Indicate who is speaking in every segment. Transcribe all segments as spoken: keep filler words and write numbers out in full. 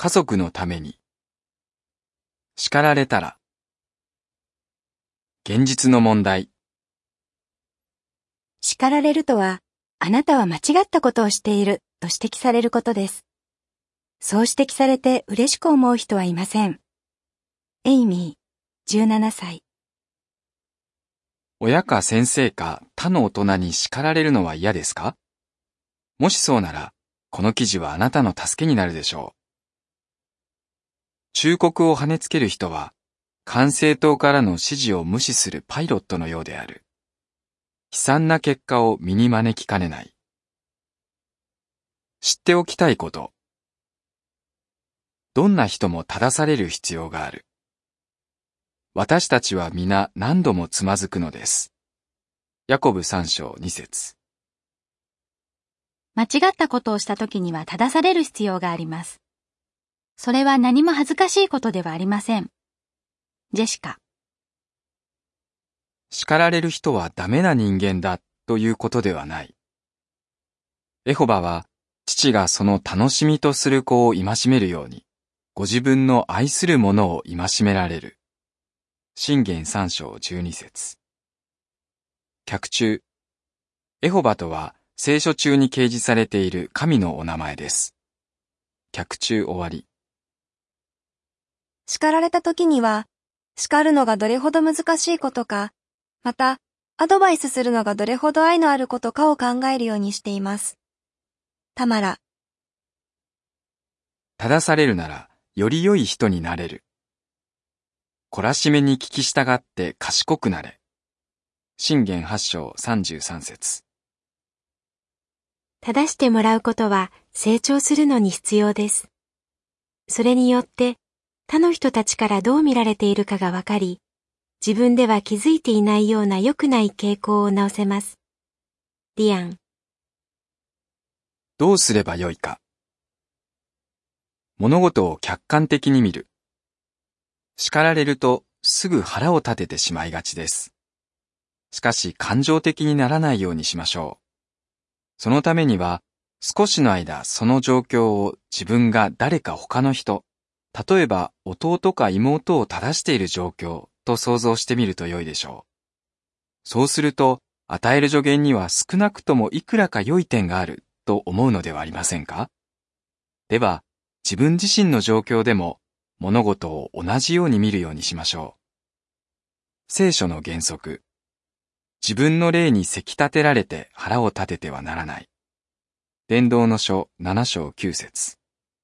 Speaker 1: 家族のために。叱られたら。現実の問題。
Speaker 2: 叱られるとは、あなたは間違ったことをしていると指摘されることです。そう指摘されて嬉しく思う人はいません。エイミー、じゅうななさい。
Speaker 1: 親か先生か他の大人に叱られるのは嫌ですか？もしそうなら、この記事はあなたの助けになるでしょう。忠告を跳ねつける人は、管制塔からの指示を無視するパイロットのようである。悲惨な結果を身に招きかねない。知っておきたいこと。どんな人も正される必要がある。私たちは皆何度もつまずくのです。ヤコブさん章に節。
Speaker 2: 間違ったことをしたときには正される必要があります。それは何も恥ずかしいことではありません。ジェシカ。
Speaker 1: 叱られる人はダメな人間だということではない。エホバは父がその楽しみとする子を戒めるように、ご自分の愛する者を戒められる。箴言さん章じゅうに節。脚注。エホバとは聖書中に掲示されている神のお名前です。脚注終わり。
Speaker 3: 叱られた時には、叱るのがどれほど難しいことか、また、アドバイスするのがどれほど愛のあることかを考えるようにしています。タマラ。
Speaker 1: 正されるなら、より良い人になれる。懲らしめに聞き従って賢くなれ。箴言はち章さんじゅうさん節。
Speaker 2: 正してもらうことは成長するのに必要です。それによって他の人たちからどう見られているかがわかり、自分では気づいていないような良くない傾向を直せます。リアン。
Speaker 1: どうすればよいか。物事を客観的に見る。叱られるとすぐ腹を立ててしまいがちです。しかし感情的にならないようにしましょう。そのためには少しの間その状況を自分が誰か他の人、例えば弟か妹を正している状況と想像してみると良いでしょう。そうすると与える助言には少なくともいくらか良い点があると思うのではありませんか？では自分自身の状況でも物事を同じように見るようにしましょう。聖書の原則。自分の霊にせき立てられて腹を立ててはならない。伝道の書なな章きゅう節。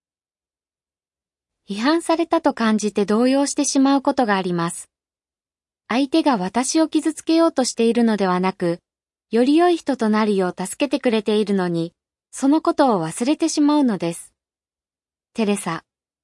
Speaker 2: 批判されたと感じて動揺してしまうことがあります。相手が私を傷つけようとしているのではなく、より良い人となるよう助けてくれているのに、そのことを忘れてしまうのです。テレサ。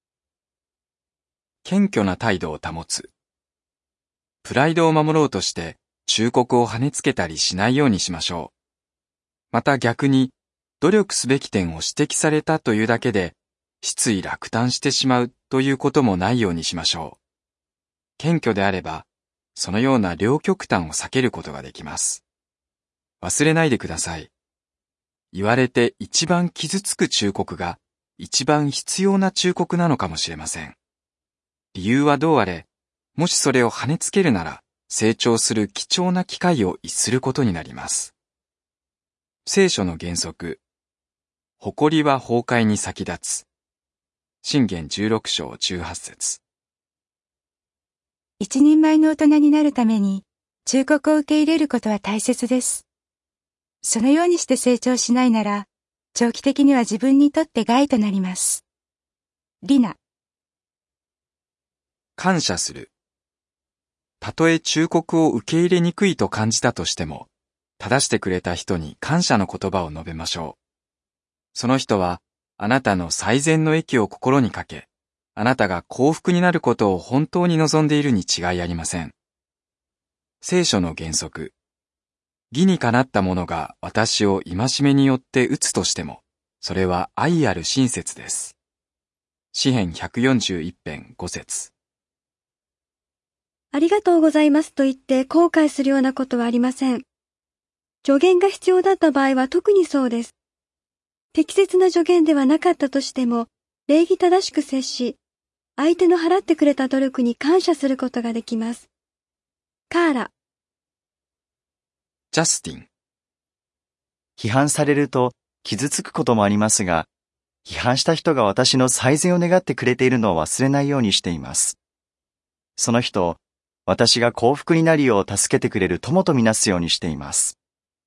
Speaker 1: 謙虚な態度を保つ。プライドを守ろうとして忠告を跳ねつけたりしないようにしましょう。また逆に努力すべき点を指摘されたというだけで失意落胆してしまうということもないようにしましょう。謙虚であればそのような両極端を避けることができます。忘れないでください。言われて一番傷つく忠告が一番必要な忠告なのかもしれません。理由はどうあれ、もしそれを跳ねつけるなら、成長する貴重な機会を逸することになります。聖書の原則。誇りは崩壊に先立つ。箴言じゅうろく章じゅうはち節。
Speaker 4: 一人前の大人になるために、忠告を受け入れることは大切です。そのようにして成長しないなら、長期的には自分にとって害となります。リナ。
Speaker 1: 感謝する。たとえ忠告を受け入れにくいと感じたとしても、正してくれた人に感謝の言葉を述べましょう。その人は、あなたの最善の益を心にかけ、あなたが幸福になることを本当に望んでいるに違いありません。聖書の原則。義にかなった者が私を戒めによって打つとしても、それは愛ある親切です。詩編ひゃくよんじゅういち編ご節。
Speaker 3: ありがとうございますと言って後悔するようなことはありません。助言が必要だった場合は特にそうです。適切な助言ではなかったとしても、 礼儀正しく接し、相手の払ってくれた努力に感謝することができます。カーラ。
Speaker 1: ジャスティン。
Speaker 5: 批判されると傷つくこともありますが、批判した人が私の最善を願ってくれているのを忘れないようにしています。その人を私が幸福になるよう助けてくれる友とみなすようにしています。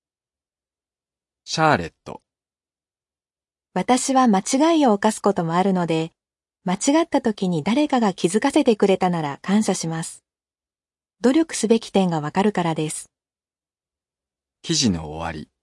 Speaker 1: シャーレット。
Speaker 6: 私は間違いを犯すこともあるので、間違った時に誰かが気づかせてくれたなら感謝します。努力すべき点がわかるからです。
Speaker 1: 記事の終わり。